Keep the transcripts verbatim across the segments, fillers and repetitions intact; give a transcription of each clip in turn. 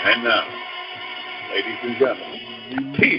And now, ladies and gentlemen, he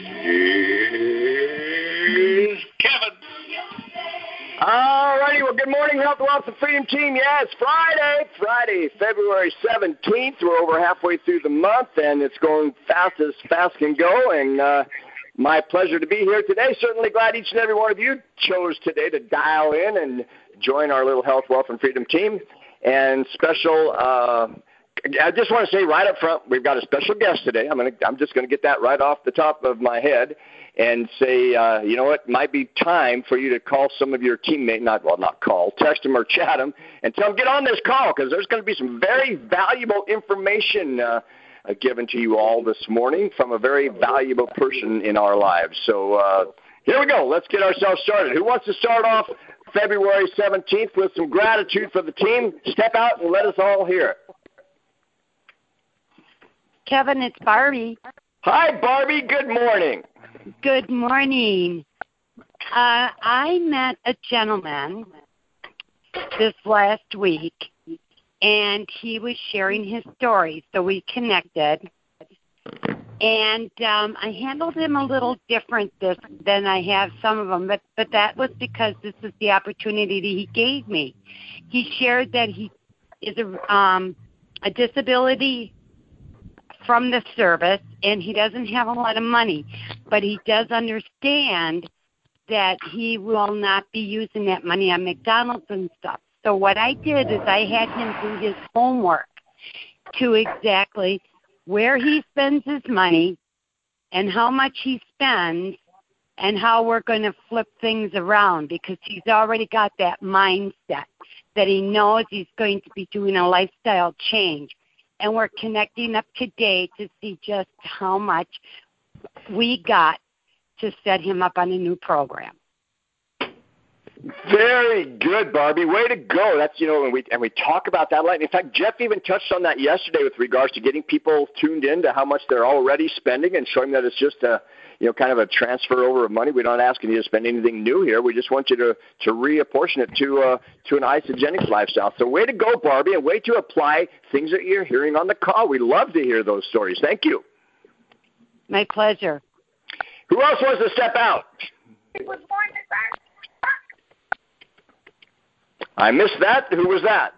is Kevin. All righty, well, good morning, Health, Wealth, and Freedom Team. Yeah, it's Friday, Friday, February seventeenth. We're over halfway through the month, and it's going fast as fast can go, and uh, my pleasure to be here today. Certainly glad each and every one of you chose today to dial in and join our little Health, Wealth, and Freedom Team. And special, uh, I just want to say right up front, we've got a special guest today. I'm gonna, I'm just going to get that right off the top of my head and say, uh, you know what, it might be time for you to call some of your teammates, not, well, not call, text them or chat them, and tell them get on this call, because there's going to be some very valuable information uh, uh, given to you all this morning from a very valuable person in our lives. So uh, here we go. Let's get ourselves started. Who wants to start off February seventeenth with some gratitude for the team? Step out and let us all hear it. Kevin, it's Barbie. Hi, Barbie. Good morning. Good morning. Uh, I met a gentleman this last week, and he was sharing his story, so we connected. And um, I handled him a little different this, than I have some of them, but, but that was because this is the opportunity that he gave me. He shared that he is a, um, a disability from the service, and he doesn't have a lot of money, but he does understand that he will not be using that money on McDonald's and stuff. So what I did is I had him do his homework to exactly where he spends his money and how much he spends and how we're going to flip things around, because he's already got that mindset that he knows he's going to be doing a lifestyle change. And we're connecting up today to see just how much we got to set him up on a new program. Very good, Barbie. Way to go. That's, you know, and we and we talk about that a lot. In fact, Jeff even touched on that yesterday with regards to getting people tuned in to how much they're already spending and showing that it's just a, you know, kind of a transfer over of money. We're not asking you to spend anything new here. We just want you to, to reapportion it to uh, to an Isagenix lifestyle. So way to go, Barbie, and way to apply things that you're hearing on the call. We love to hear those stories. Thank you. My pleasure. Who else wants to step out? I missed that. Who was that?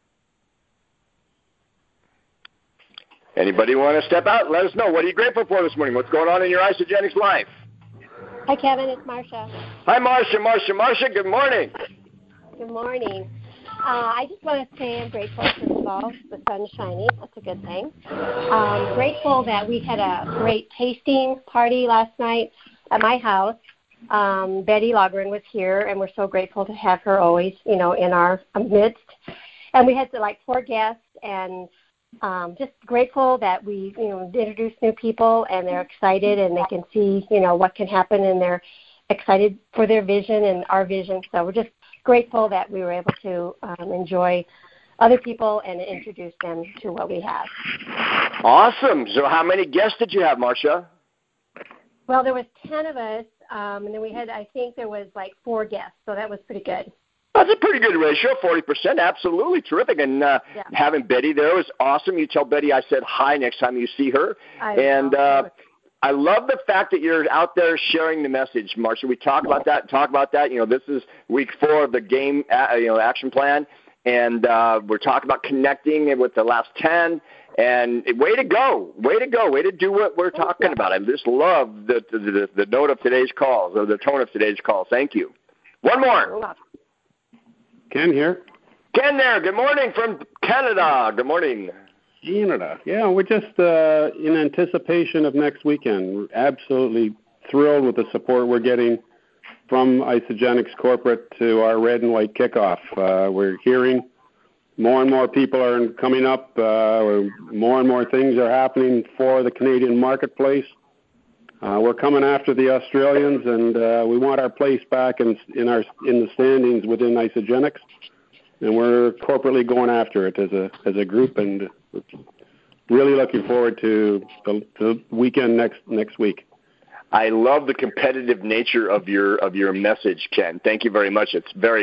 Anybody want to step out? Let us know. What are you grateful for this morning? What's going on in your Isagenix life? Hi, Kevin. It's Marcia. Hi, Marcia. Marcia. Marcia, good morning. Good morning. Uh, I just want to say I'm grateful, first of all, the sun's shining. That's a good thing. Um, grateful that we had a great tasting party last night at my house. Um, Betty Logren was here, and we're so grateful to have her always, you know, in our midst. And we had like four guests, and um, just grateful that we, you know, introduced new people, and they're excited, and they can see, you know, what can happen, and they're excited for their vision and our vision. So we're just grateful that we were able to um, enjoy other people and introduce them to what we have. Awesome. So how many guests did you have, Marcia? Well, there was ten of us. Um, and then we had, I think there was like four guests, so that was pretty good. That's a pretty good ratio, forty percent. Absolutely terrific. And uh, yeah. having Betty there was awesome. You tell Betty I said hi next time you see her. I and uh, I love the fact that you're out there sharing the message, Marcia. We talk about that, talk about that. You know, this is week four of the game, uh, you know, action plan. And uh, we're talking about connecting with the last ten. And way to go, way to go, way to do what we're talking about. I just love the the, the, the note of today's calls, or the tone of today's call. Thank you. One more. Ken here. Ken there. Good morning from Canada. Good morning. Canada. Yeah, we're just uh, in anticipation of next weekend. We're absolutely thrilled with the support we're getting from Isagenix Corporate to our red and white kickoff. Uh, we're hearing more and more people are coming up. Uh, more and more things are happening for the Canadian marketplace. Uh, we're coming after the Australians, and uh, we want our place back in, in our in the standings within Isagenix, and we're corporately going after it as a as a group, and really looking forward to the, the weekend next next week. I love the competitive nature of your of your message, Ken. Thank you very much. It's very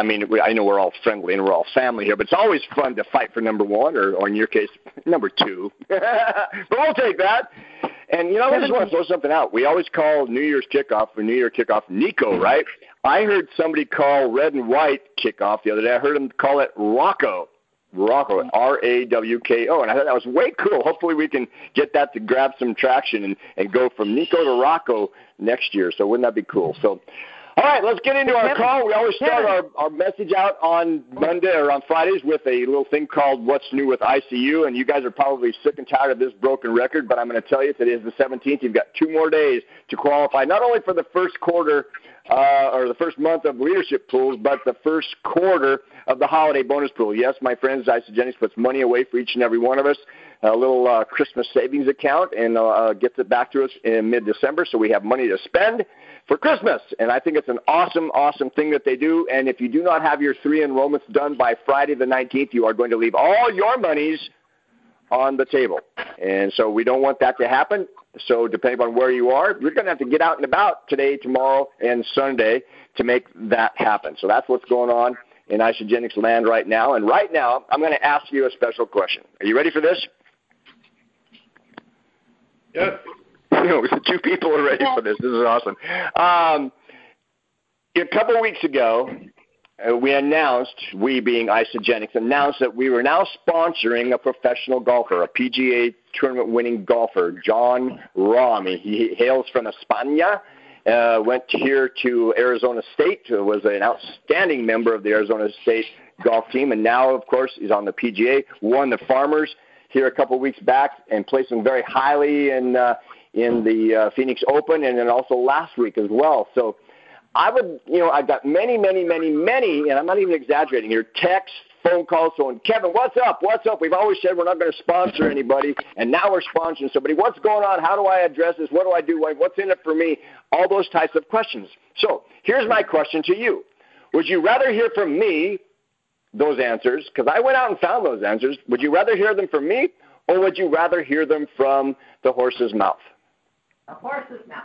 I mean, we, I know we're all friendly and we're all family here, but it's always fun to fight for number one, or, or in your case, number two. But we'll take that. And, you know, I just want to throw something out. We always call New Year's kickoff or New Year kickoff Nico, right? I heard somebody call red and white kickoff the other day. I heard them call it Rocco. Rocco, R A W K O. And I thought that was way cool. Hopefully we can get that to grab some traction and, and go from Nico to Rocco next year. So wouldn't that be cool? So, all right, let's get into our call. We always start our, our message out on Monday or on Fridays with a little thing called What's New with I C U. And you guys are probably sick and tired of this broken record, but I'm going to tell you today is the seventeenth. You've got two more days to qualify, not only for the first quarter uh, or the first month of leadership pools, but the first quarter of the holiday bonus pool. Yes, my friends, Isagenix puts money away for each and every one of us, a little uh, Christmas savings account, and uh, gets it back to us in mid-December, so we have money to spend for Christmas. And I think it's an awesome, awesome thing that they do. And if you do not have your three enrollments done by Friday the nineteenth, you are going to leave all your monies on the table. And so we don't want that to happen. So depending on where you are, you're going to have to get out and about today, tomorrow, and Sunday to make that happen. So that's what's going on in Isagenix land right now. And right now, I'm going to ask you a special question. Are you ready for this? Yes. Two people are ready for this. This is awesome. Um, a couple of weeks ago, uh, we announced, we being Isagenix, announced that we were now sponsoring a professional golfer, a P G A tournament-winning golfer, Jon Rahm. He hails from España. Uh, went here to Arizona State, uh, was an outstanding member of the Arizona State golf team, and now, of course, he's on the P G A, won the Farmers here a couple of weeks back, and placing very highly in uh, in the uh, Phoenix Open, and then also last week as well. So I would, you know, I've got many, many, many, many, and I'm not even exaggerating here, texts, phone calls, so Kevin, what's up? What's up? We've always said we're not going to sponsor anybody, and now we're sponsoring somebody. What's going on? How do I address this? What do I do? What's in it for me? All those types of questions. So here's my question to you. Would you rather hear from me those answers, because I went out and found those answers, would you rather hear them from me, or would you rather hear them from the horse's mouth? The horse's mouth.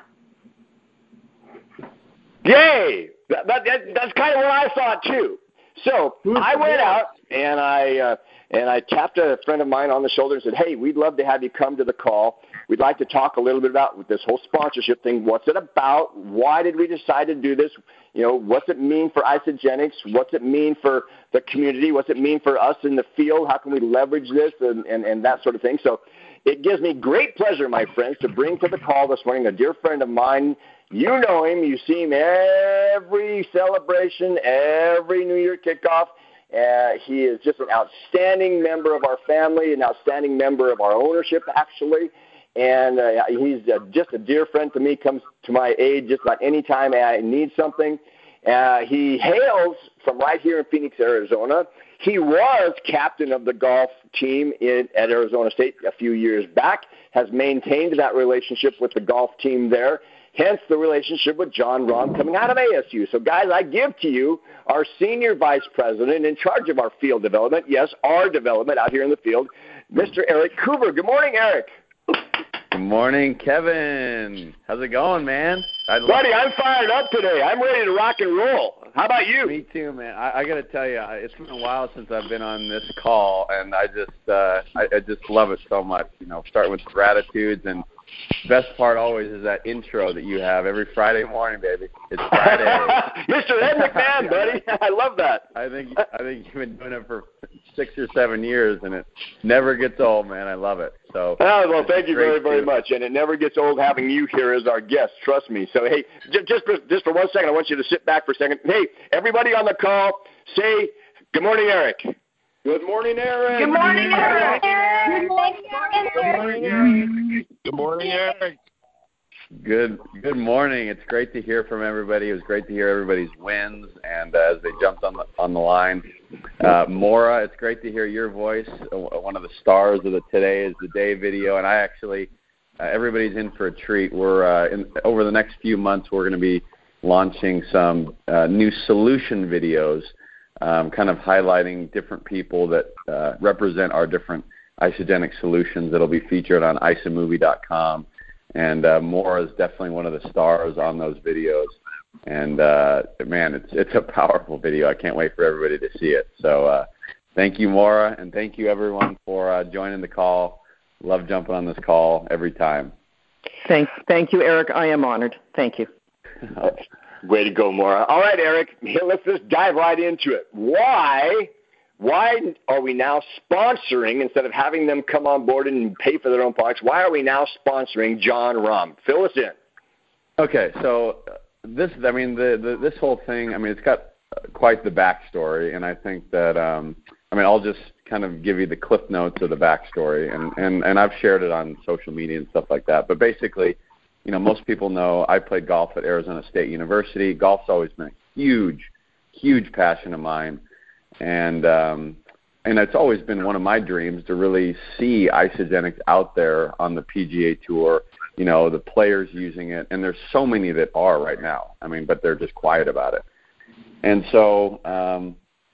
Yay! That, that, that, that's kind of what I thought, too. So I went out and I uh, and I tapped a friend of mine on the shoulder and said, hey, we'd love to have you come to the call. We'd like to talk a little bit about this whole sponsorship thing. What's it about? Why did we decide to do this? You know, what's it mean for Isagenix? What's it mean for the community? What's it mean for us in the field? How can we leverage this and, and, and that sort of thing? So it gives me great pleasure, my friends, to bring to the call this morning a dear friend of mine. You know him. You see him every celebration, every New Year kickoff. Uh, he is just an outstanding member of our family, an outstanding member of our ownership, actually. And uh, he's uh, just a dear friend to me, comes to my aid just about any time I need something. Uh, he hails from right here in Phoenix, Arizona. He was captain of the golf team in, at Arizona State a few years back, has maintained that relationship with the golf team there, hence the relationship with Jon Rahm coming out of A S U. So, guys, I give to you our senior vice president in charge of our field development, yes, our development out here in the field, Mister Eric Coover. Good morning, Eric. Good morning, Kevin. How's it going, man? I Buddy, I'm fired up today. I'm ready to rock and roll. How about you? Me too, man. I, I got to tell you, it's been a while since I've been on this call, and I just, uh, I, I just love it so much. You know, starting with gratitudes, and best part always is that intro that you have every Friday morning, baby. It's Friday. Mister Ed McMahon, buddy. I love that. I think I think you've been doing it for six or seven years, and it never gets old, man. I love it. So. Oh, well, thank you very, very too. much, and it never gets old having you here as our guest. Trust me. So, hey, just for, just for one second, I want you to sit back for a second. Hey, everybody on the call, say good morning, Eric. Good morning, Eric. Good morning, Eric. Good morning, Eric. Good morning, Eric. Good good morning. It's great to hear from everybody. It was great to hear everybody's wins, and uh, as they jumped on the on the line. Uh, Maura, it's great to hear your voice. Uh, one of the stars of the Today is the Day video, and I actually, uh, everybody's in for a treat. We're uh, in, over the next few months, we're going to be launching some uh, new solution videos, um, kind of highlighting different people that uh, represent our different Isagenix solutions. That'll be featured on isamovie dot com. And uh, Maura is definitely one of the stars on those videos. And uh, man, it's it's a powerful video. I can't wait for everybody to see it. So uh, thank you, Maura, and thank you everyone for uh, joining the call. Love jumping on this call every time. Thank, thank you, Eric. I am honored. Thank you. Way to go, Maura. All right, Eric, let's just dive right into it. Why, why are we now sponsoring, instead of having them come on board and pay for their own products, why are we now sponsoring Jon Rahm? Fill us in. Okay, so this, I mean, the, the this whole thing, I mean, it's got quite the backstory, and I think that, um, I mean, I'll just kind of give you the cliff notes of the backstory, and, and, and I've shared it on social media and stuff like that. But basically, you know, most people know I played golf at Arizona State University. Golf's always been a huge, huge passion of mine, and um, and it's always been one of my dreams to really see Isagenix out there on the P G A Tour. You know, the players using it, and there's so many that are right now. I mean, but they're just quiet about it. And so, um,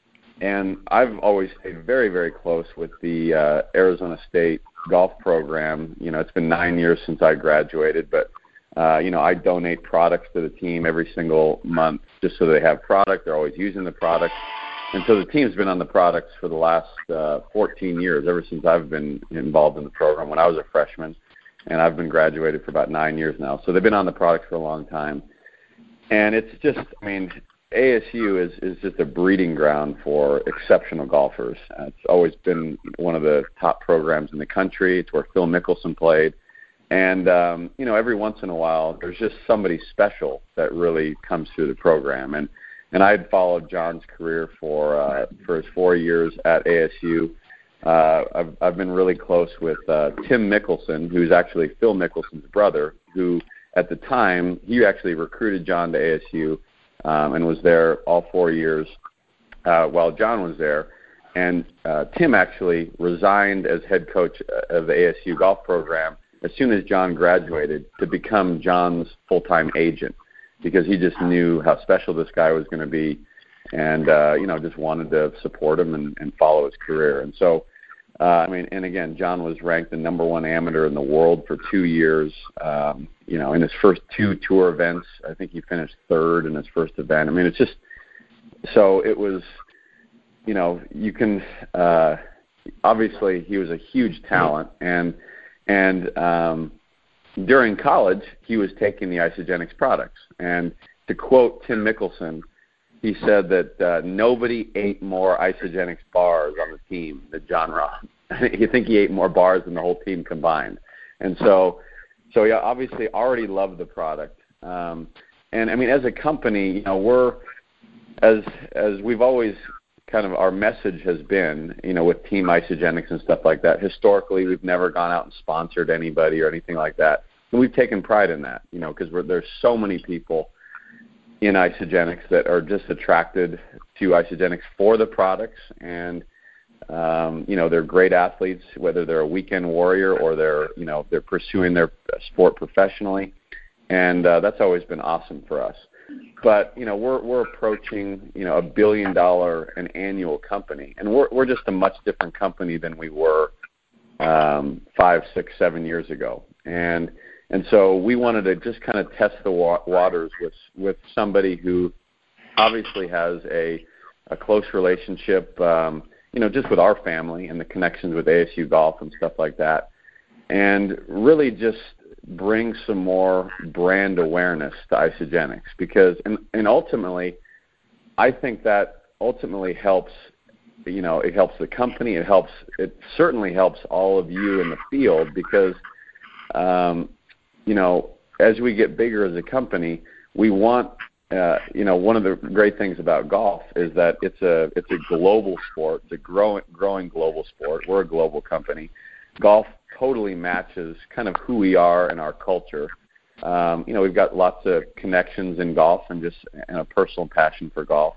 and I've always stayed very, very close with the uh, Arizona State golf program. You know, it's been nine years since I graduated, but, uh, you know, I donate products to the team every single month just so they have product. They're always using the product. And so the team's been on the products for the last uh, fourteen years, ever since I've been involved in the program when I was a freshman. And I've been graduated for about nine years now. So they've been on the products for a long time. And it's just, I mean, A S U is, is just a breeding ground for exceptional golfers. Uh, it's always been one of the top programs in the country. It's where Phil Mickelson played. And, um, you know, every once in a while, there's just somebody special that really comes through the program. And and I had followed John's career for uh, for his four years at A S U. Uh, I've, I've been really close with uh, Tim Mickelson, who's actually Phil Mickelson's brother, who at the time, he actually recruited John to A S U. Um, and was there all four years uh, while John was there. And uh, Tim actually resigned as head coach of the A S U golf program as soon as John graduated to become John's full-time agent, because he just knew how special this guy was going to be, and uh, you know, just wanted to support him and, and follow his career. And so, uh, I mean, and again, John was ranked the number one amateur in the world for two years. Um, you know, in his first two tour events, I think he finished third in his first event. I mean, it's just, so it was, you know, you can, uh, obviously he was a huge talent, and, and, um, during college, he was taking the Isagenix products. And to quote Tim Mickelson, he said that uh, nobody ate more Isagenix bars on the team than Jon Rahm. You think he ate more bars than the whole team combined. And so, so he obviously already loved the product. Um, and, I mean, as a company, you know, we're, as as we've always kind of, our message has been, you know, with Team Isagenix and stuff like that, historically we've never gone out and sponsored anybody or anything like that. And we've taken pride in that, you know, because there's so many people in Isagenix that are just attracted to Isagenix for the products. And, um, you know, they're great athletes, whether they're a weekend warrior or they're, you know, they're pursuing their sport professionally. And uh, that's always been awesome for us. But, you know, we're we're approaching, you know, a billion dollar an annual company. And we're we're just a much different company than we were um, five, six, seven years ago. And and so we wanted to just kind of test the wa- waters with with somebody who obviously has a a close relationship, um, you know, just with our family and the connections with A S U Golf and stuff like that, and really just bring some more brand awareness to Isagenix, because and, and ultimately, I think that ultimately helps. You know, it helps the company. It helps. It certainly helps all of you in the field, because, um, you know, as we get bigger as a company, we want. Uh, you know, one of the great things about golf is that it's a it's a global sport. It's a growing growing global sport. We're a global company. Golf totally matches kind of who we are and our culture. Um, you know, we've got lots of connections in golf and just and a personal passion for golf.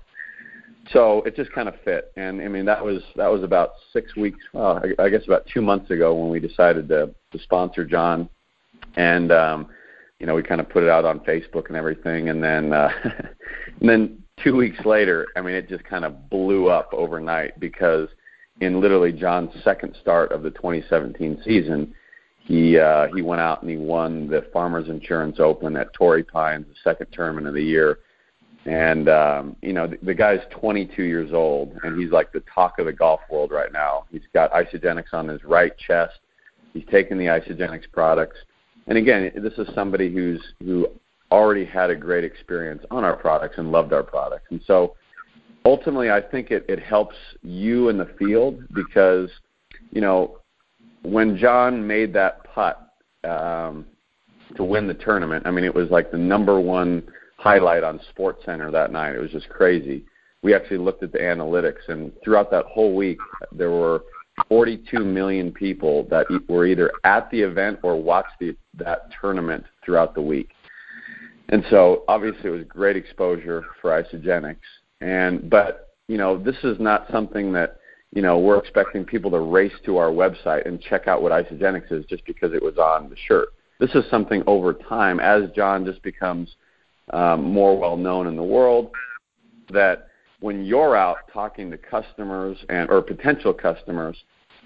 So it just kind of fit. And I mean, that was that was about six weeks, well, I, I guess about two months ago when we decided to, to sponsor John. And, um, you know, we kind of put it out on Facebook and everything. And then, uh, and then two weeks later, I mean, it just kind of blew up overnight, because in literally John's second start of the twenty seventeen season, he uh, he went out and he won the Farmers Insurance Open at Torrey Pines, the second tournament of the year. And, um, you know, the, the guy's twenty-two years old, and he's like the talk of the golf world right now. He's got Isagenix on his right chest. He's taken the Isagenix products. And, again, this is somebody who's who already had a great experience on our products and loved our products. And so, ultimately, I think it, it helps you in the field because, you know, when John made that putt um, to win the tournament, I mean, it was like the number one highlight on SportsCenter that night. It was just crazy. We actually looked at the analytics, and throughout that whole week, there were forty-two million people that were either at the event or watched the, that tournament throughout the week. And so, obviously, it was great exposure for Isagenix. And but you know, this is not something that you know we're expecting people to race to our website and check out what Isagenix is just because it was on the shirt. This is something over time, as John just becomes um, more well known in the world, that when you're out talking to customers and or potential customers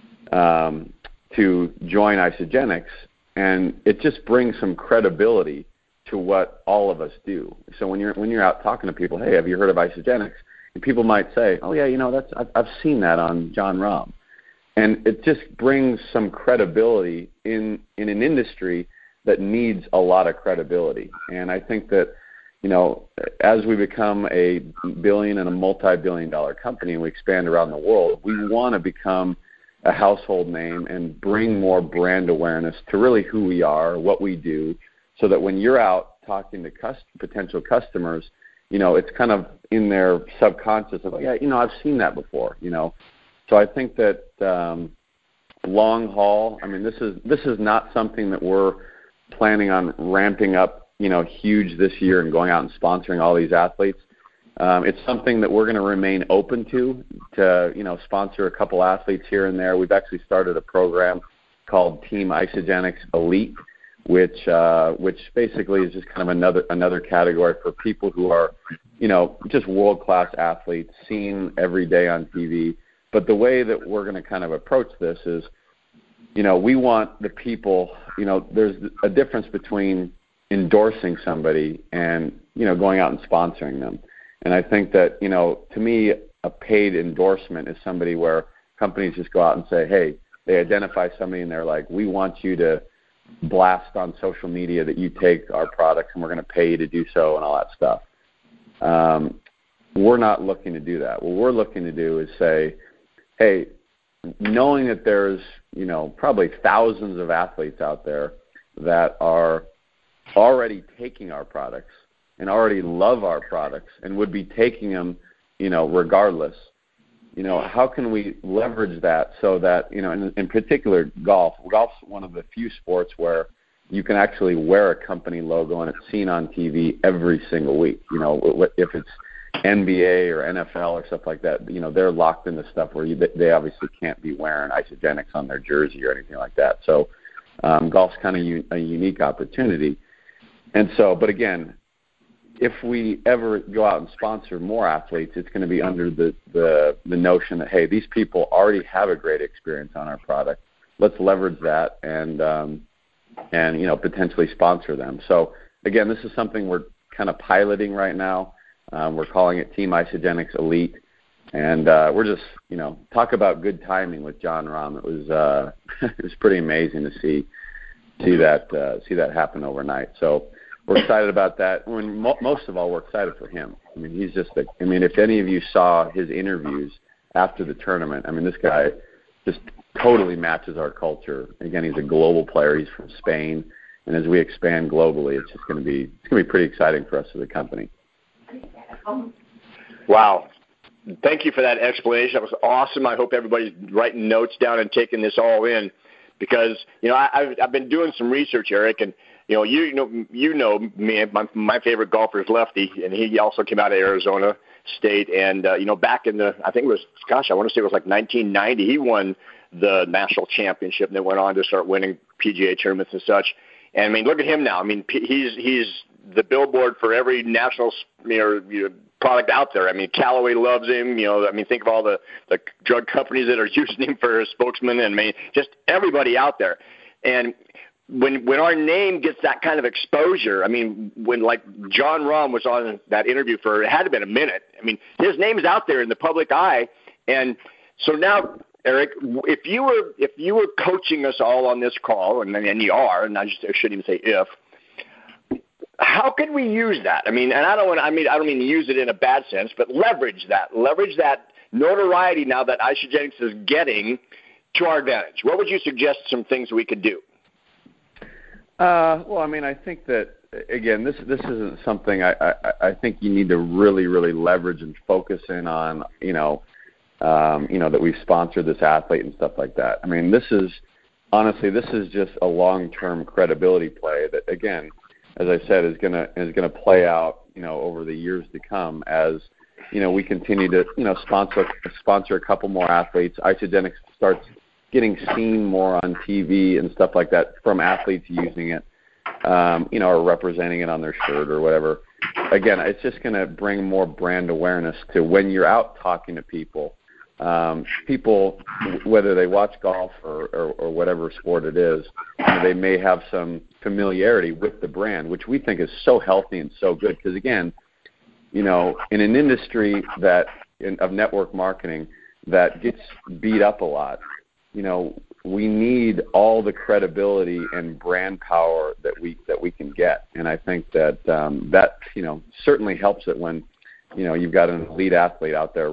um, to join Isagenix, and it just brings some credibility to what all of us do. So when you're when you're out talking to people, hey, have you heard of Isagenix? And people might say, oh yeah, you know, that's I've, I've seen that on Jon Rahm, and it just brings some credibility in in an industry that needs a lot of credibility. And I think that, you know, as we become a billion and a multi-billion dollar company and we expand around the world, we want to become a household name and bring more brand awareness to really who we are, what we do, so that when you're out talking to cust- potential customers, you know, it's kind of in their subconscious of, yeah, you know, I've seen that before, you know. So I think that um, long haul, I mean, this is this is not something that we're planning on ramping up, you know, huge this year and going out and sponsoring all these athletes. Um, it's something that we're going to remain open to, to, you know, sponsor a couple athletes here and there. We've actually started a program called Team Isagenix Elite, which uh, which basically is just kind of another another category for people who are, you know, just world-class athletes, seen every day on T V. But the way that we're going to kind of approach this is, you know, we want the people, you know, there's a difference between endorsing somebody and, you know, going out and sponsoring them. And I think that, you know, to me, a paid endorsement is somebody where companies just go out and say, hey, they identify somebody and they're like, we want you to blast on social media that you take our products and we're going to pay you to do so and all that stuff. Um, we're not looking to do that. What we're looking to do is say, hey, knowing that there's, you know, probably thousands of athletes out there that are already taking our products and already love our products and would be taking them, you know, regardless, you know, how can we leverage that so that, you know, in, in particular golf, golf's one of the few sports where you can actually wear a company logo and it's seen on T V every single week. You know, if it's N B A or N F L or stuff like that, you know, they're locked into stuff where you, they obviously can't be wearing Isagenix on their jersey or anything like that. So um, golf's kind of u- a unique opportunity. And so, but again, if we ever go out and sponsor more athletes, it's going to be under the, the, the notion that, hey, these people already have a great experience on our product. Let's leverage that and, um, and you know, potentially sponsor them. So, again, this is something we're kind of piloting right now. Um, we're calling it Team Isagenix Elite. And uh, we're just, you know, talk about good timing with Jon Rahm. It was uh, it was pretty amazing to see see that uh, see that happen overnight. So we're excited about that. I mean, mo- most of all, we're excited for him. I mean, he's just a, I mean, if any of you saw his interviews after the tournament, I mean, this guy just totally matches our culture. Again, he's a global player. He's from Spain. And as we expand globally, it's just going to be it's going to be pretty exciting for us as a company. Wow. Thank you for that explanation. That was awesome. I hope everybody's writing notes down and taking this all in because, you know, I, I've, I've been doing some research, Eric, and, you know, you know, you know me, my, my favorite golfer is Lefty, and he also came out of Arizona State. And, uh, you know, back in the, I think it was, gosh, I want to say it was like nineteen ninety, he won the national championship and then went on to start winning P G A tournaments and such. And, I mean, look at him now. I mean, he's he's the billboard for every national, you know, you know, product out there. I mean, Callaway loves him. You know, I mean, think of all the, the drug companies that are using him for a spokesman, and I mean, just everybody out there. And when when our name gets that kind of exposure, I mean, when like John Rahm was on that interview for, it had to have been a minute. I mean, his name's out there in the public eye. And so now, Eric, if you were if you were coaching us all on this call, and, and you are, and I, just, I shouldn't even say if, how can we use that? I mean, and I don't want I mean I don't mean to use it in a bad sense, but leverage that, leverage that notoriety now that Isagenix is getting to our advantage. What would you suggest some things we could do? Uh, well, I mean, I think that, again, this this isn't something I, I, I think you need to really, really leverage and focus in on, you know, um, you know, that we've sponsored this athlete and stuff like that. I mean, this is, honestly, this is just a long-term credibility play that, again, as I said, is going to is going to play out, you know, over the years to come as, you know, we continue to, you know, sponsor sponsor a couple more athletes. Isagenix starts getting seen more on T V and stuff like that from athletes using it, um, you know, or representing it on their shirt or whatever. Again, it's just going to bring more brand awareness to when you're out talking to people. Um, people, whether they watch golf or, or, or whatever sport it is, you know, they may have some familiarity with the brand, which we think is so healthy and so good. Because, again, you know, in an industry that in, of network marketing that gets beat up a lot, you know, we need all the credibility and brand power that we that we can get, and I think that um, that you know certainly helps it when you know you've got an elite athlete out there,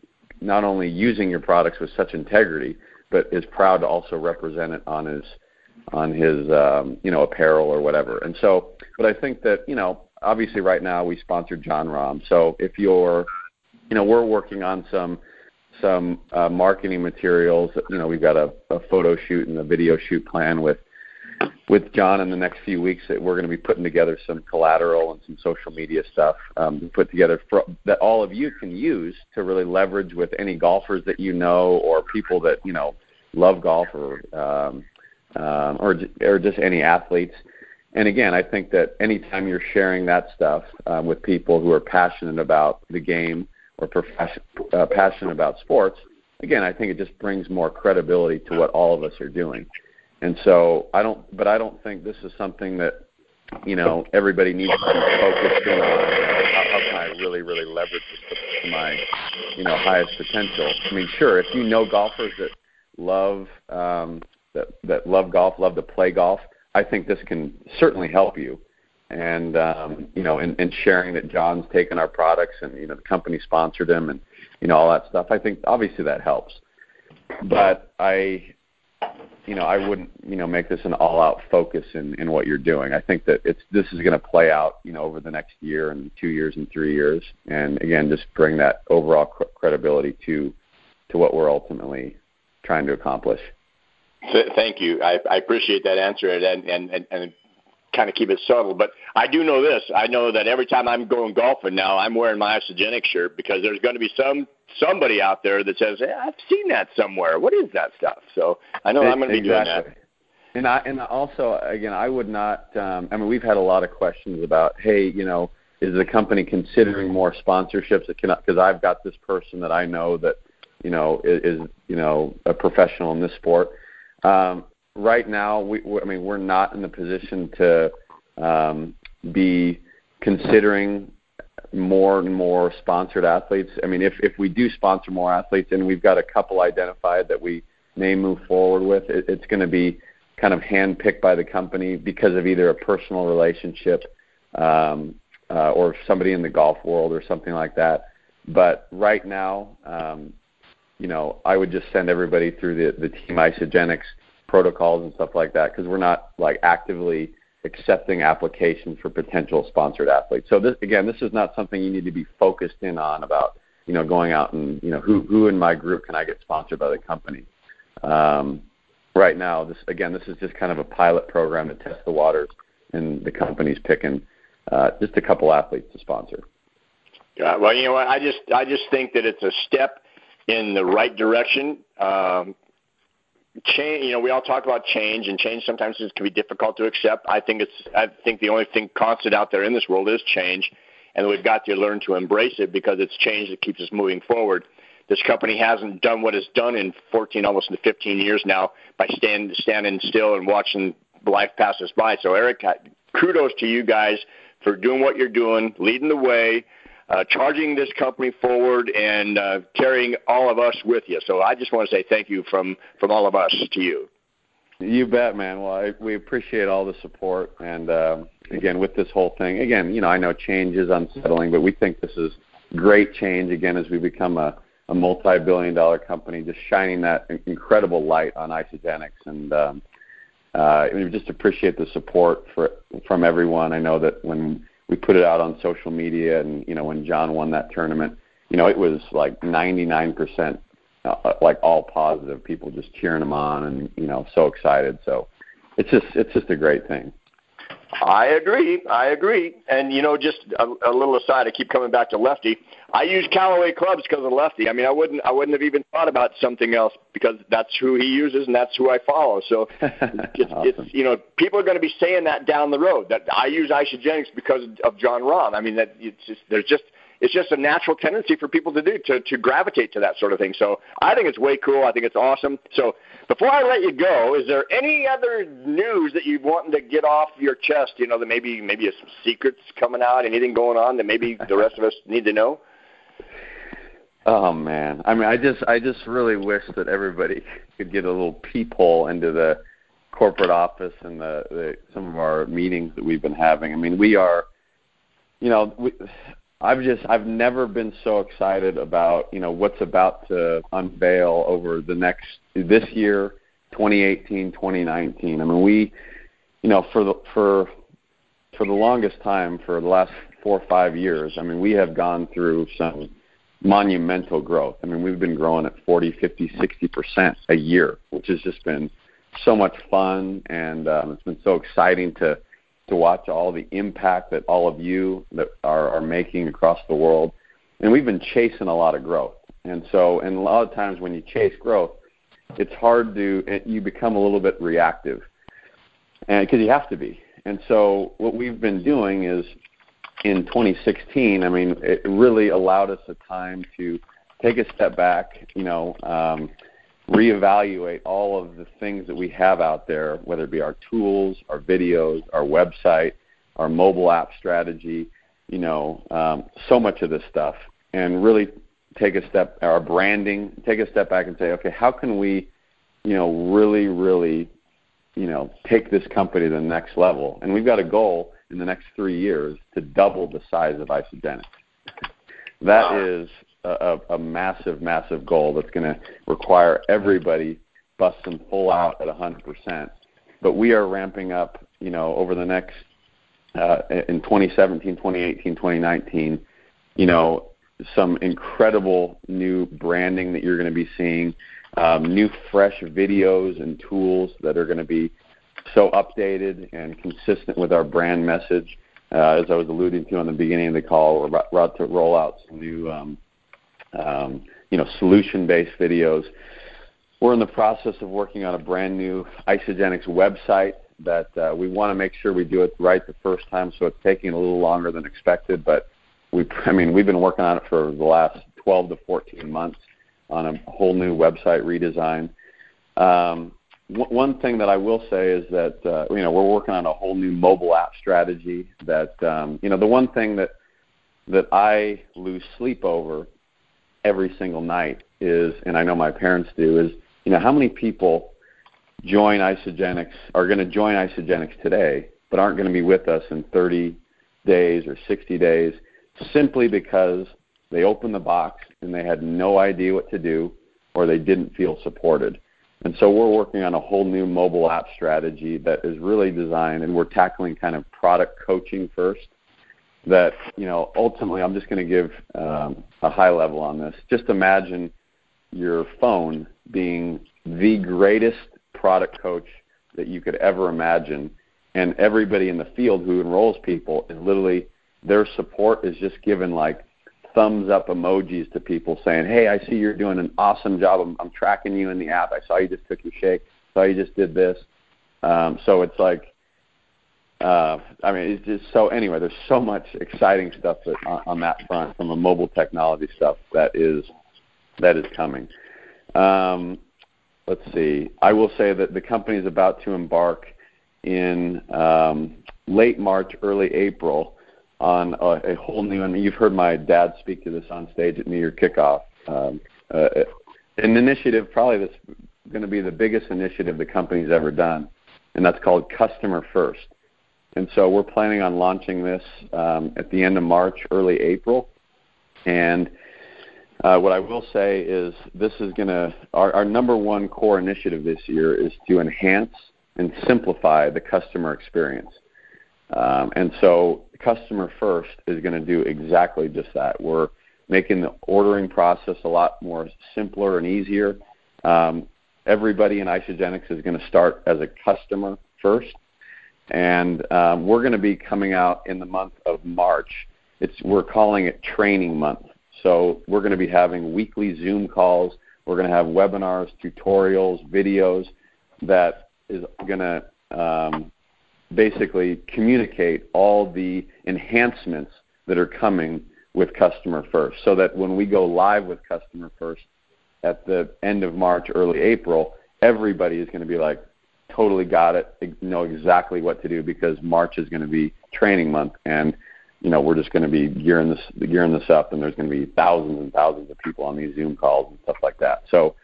not only using your products with such integrity, but is proud to also represent it on his on his um, you know apparel or whatever. And so, but I think that you know obviously right now we sponsor John Rahm, so if you're you know we're working on some. some uh, marketing materials. You know, we've got a, a photo shoot and a video shoot plan with with John in the next few weeks that we're going to be putting together some collateral and some social media stuff um, to put together for, that all of you can use to really leverage with any golfers that you know or people that, you know, love golf or um, um, or, or just any athletes. And again, I think that anytime you're sharing that stuff um, with people who are passionate about the game or profession, uh, passionate about sports, again, I think it just brings more credibility to what all of us are doing. And so I don't, but I don't think this is something that, you know, everybody needs to be focused in on. How, how can I really, really leverage this to my, you know, highest potential? I mean, sure, if you know golfers that love, um, that, that love golf, love to play golf, I think this can certainly help you. And, um, you know, and, and sharing that John's taken our products and, you know, the company sponsored him and, you know, all that stuff. I think obviously that helps. But I, you know, I wouldn't, you know, make this an all-out focus in, in what you're doing. I think that it's this is going to play out, you know, over the next year and two years and three years. And, again, just bring that overall cr- credibility to to what we're ultimately trying to accomplish. Thank you. I, I appreciate that answer and, and, and, and kind of keep it subtle. But I do know this. I know that every time I'm going golfing now, I'm wearing my Isagenix shirt because there's going to be some somebody out there that says, hey, I've seen that somewhere. What is that stuff? So I know I'm going to be exactly. doing that. And I, and also, again, I would not, um, I mean, we've had a lot of questions about, hey, you know, is the company considering more sponsorships? Because I've got this person that I know that, you know, is, is you know, a professional in this sport. Um, right now, we, we, I mean, we're not in the position to um, be considering more and more sponsored athletes. I mean, if, if we do sponsor more athletes and we've got a couple identified that we may move forward with, it, it's going to be kind of handpicked by the company because of either a personal relationship um, uh, or somebody in the golf world or something like that. But right now, um, you know, I would just send everybody through the, the Team Isagenix protocols and stuff like that because we're not like actively accepting applications for potential sponsored athletes. So this, again, this is not something you need to be focused in on about, you know, going out and, you know, who, who in my group can I get sponsored by the company? Um, right now, this, again, this is just kind of a pilot program to test the waters, and the company's picking uh, just a couple athletes to sponsor. Yeah, well, you know what, I just, I just think that it's a step in the right direction. Um, Change, you know, we all talk about change, and change sometimes can be difficult to accept. I think it's, I think the only thing constant out there in this world is change, and we've got to learn to embrace it because it's change that keeps us moving forward. This company hasn't done what it's done in fourteen, almost fifteen years now by stand, standing still and watching life passes by. So, Eric, kudos to you guys for doing what you're doing, leading the way, uh, charging this company forward, and uh, carrying all of us with you. So I just want to say thank you from, from all of us to you. You bet, man. Well, I, we appreciate all the support. And, uh, again, with this whole thing, again, you know, I know change is unsettling, but we think this is great change, again, as we become a, a multi-billion dollar company, just shining that incredible light on Isagenix. And um, uh, we just appreciate the support for, from everyone. I know that when we put it out on social media and, you know, when John won that tournament, you know, it was like ninety-nine percent uh, like all positive, people just cheering him on and, you know, so excited. So it's just, it's just a great thing. I agree. I agree. And, you know, just a, a little aside, I keep coming back to Lefty. I use Callaway clubs because of Lefty. I mean, I wouldn't I wouldn't have even thought about something else because that's who he uses and that's who I follow. So, it's, awesome. it's you know, people are going to be saying that down the road, that I use Isagenix because of John Rahm. I mean, that it's just, there's just it's just a natural tendency for people to do, to, to gravitate to that sort of thing. So I think it's way cool. I think it's awesome. So before I let you go, is there any other news that you want to get off your chest, you know, that maybe maybe some secrets coming out, anything going on that maybe the rest of us need to know? Oh, man. I mean, I just I just really wish that everybody could get a little peephole into the corporate office and the, the some of our meetings that we've been having. I mean, we are, you know, we, I've just I've never been so excited about, you know, what's about to unveil over the next this year, twenty eighteen, twenty nineteen. I mean, we, you know, for the for for the longest time, for the last four or five years, I mean, we have gone through some monumental growth. I mean, we've been growing at forty, fifty, sixty percent a year, which has just been so much fun, and um, it's been so exciting to to watch all the impact that all of you that are, are making across the world. And we've been chasing a lot of growth. And so, and a lot of times when you chase growth, it's hard to, you become a little bit reactive, and because you have to be. And so what we've been doing is in twenty sixteen, I mean, it really allowed us a time to take a step back, you know, um, reevaluate all of the things that we have out there, whether it be our tools, our videos, our website, our mobile app strategy, you know, um, so much of this stuff, and really take a step, our branding, take a step back and say, okay, how can we, you know, really, really, you know, take this company to the next level? And we've got a goal in the next three years to double the size of Isagenix. That wow. is A, a massive, massive goal that's going to require everybody busting full out at one hundred percent. But we are ramping up, you know, over the next, uh, in twenty seventeen, twenty eighteen, twenty nineteen, you know, some incredible new branding that you're going to be seeing, um, new fresh videos and tools that are going to be so updated and consistent with our brand message. Uh, as I was alluding to on the beginning of the call, we're about, about to roll out some new um, Um, you know, solution-based videos. We're in the process of working on a brand new Isagenix website that uh, we want to make sure we do it right the first time, so it's taking a little longer than expected. But we, I mean, we've been working on it for the last twelve to fourteen months on a whole new website redesign. Um, w- one thing that I will say is that uh, you know, we're working on a whole new mobile app strategy. That um, you know, the one thing that that I lose sleep over every single night is, and I know my parents do, is, you know, how many people join Isagenix, are going to join Isagenix today, but aren't going to be with us in thirty days or sixty days simply because they opened the box and they had no idea what to do or they didn't feel supported. And so we're working on a whole new mobile app strategy that is really designed, and we're tackling kind of product coaching first. That, you know, ultimately, I'm just going to give um, a high level on this. Just imagine your phone being the greatest product coach that you could ever imagine, and everybody in the field who enrolls people is literally, their support is just giving like thumbs up emojis to people saying, hey, I see you're doing an awesome job. I'm, I'm tracking you in the app. I saw you just took your shake. I saw you just did this. Um, so it's like, Uh, I mean, it's just so, anyway, there's so much exciting stuff that, on, on that front from a mobile technology stuff that is that is coming. Um, let's see. I will say that the company is about to embark in um, late March, early April on a, a whole new, I mean, you've heard my dad speak to this on stage at New Year Kickoff, um, uh, an initiative probably that's going to be the biggest initiative the company's ever done, and that's called Customer First. And so we're planning on launching this um, at the end of March, early April. And uh, what I will say is this is going to, our, our number one core initiative this year is to enhance and simplify the customer experience. Um, and so Customer First is going to do exactly just that. We're making the ordering process a lot more simpler and easier. Um, everybody in Isagenix is going to start as a customer first. And um, we're going to be coming out in the month of March. It's we're calling it Training Month. So we're going to be having weekly Zoom calls. We're going to have webinars, tutorials, videos that is going to um, basically communicate all the enhancements that are coming with Customer First, so that when we go live with Customer First at the end of March, early April, everybody is going to be like, totally got it, know exactly what to do, because March is going to be training month, and you know we're just going to be gearing this gearing this up, and there's going to be thousands and thousands of people on these Zoom calls and stuff like that. So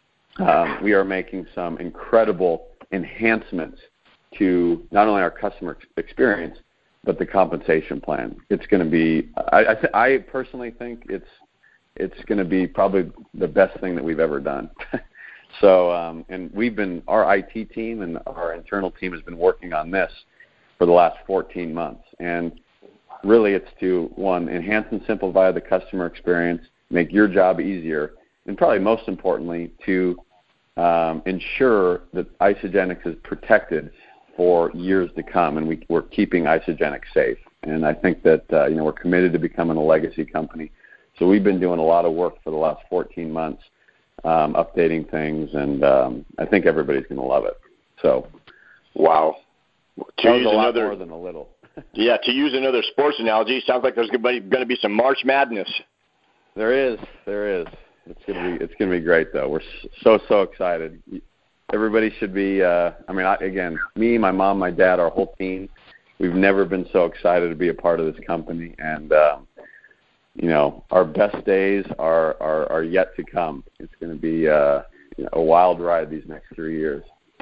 um, we are making some incredible enhancements to not only our customer experience, but the compensation plan. It's going to be, I, I, th- I personally think it's it's going to be probably the best thing that we've ever done. So, um, and we've been, our I T team and our internal team has been working on this for the last fourteen months. And really it's to, one, enhance and simplify the customer experience, make your job easier, and probably most importantly, to um, ensure that Isagenix is protected for years to come, and we, we're keeping Isagenix safe. And I think that, uh, you know, we're committed to becoming a legacy company. So we've been doing a lot of work for the last fourteen months. Um, updating things, and um, I think everybody's going to love it. So, wow, to use a lot another, more than a little. Yeah, to use another sports analogy, sounds like there's going to be some March Madness. There is, there is. It's going to be, it's going to be great though. We're so so excited. Everybody should be. Uh, I mean, I, again, me, my mom, my dad, our whole team. We've never been so excited to be a part of this company, and. Um, You know, our best days are, are, are yet to come. It's going to be uh, you know, a wild ride these next three years.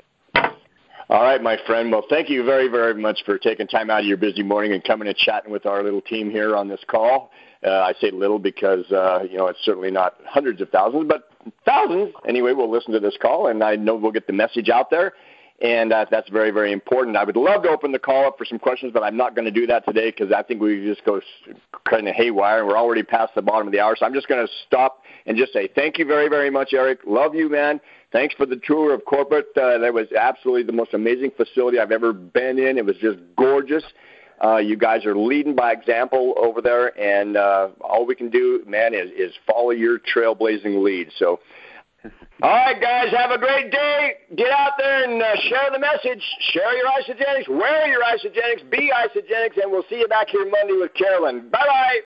All right, my friend. Well, thank you very, very much for taking time out of your busy morning and coming and chatting with our little team here on this call. Uh, I say little because, uh, you know, it's certainly not hundreds of thousands, but thousands. Anyway, we'll listen to this call, and I know we'll get the message out there. And uh, that's very, very important. I would love to open the call up for some questions, but I'm not going to do that today because I think we just go kind of haywire, and we're already past the bottom of the hour. So I'm just going to stop and just say thank you very, very much, Eric. Love you, man. Thanks for the tour of corporate. Uh, that was absolutely the most amazing facility I've ever been in. It was just gorgeous. Uh, you guys are leading by example over there, and uh, all we can do, man, is, is follow your trailblazing lead. So. All right, guys, have a great day. Get out there and uh, share the message. Share your Isagenix. Wear your Isagenix. Be Isagenix, and we'll see you back here Monday with Carolyn. Bye-bye.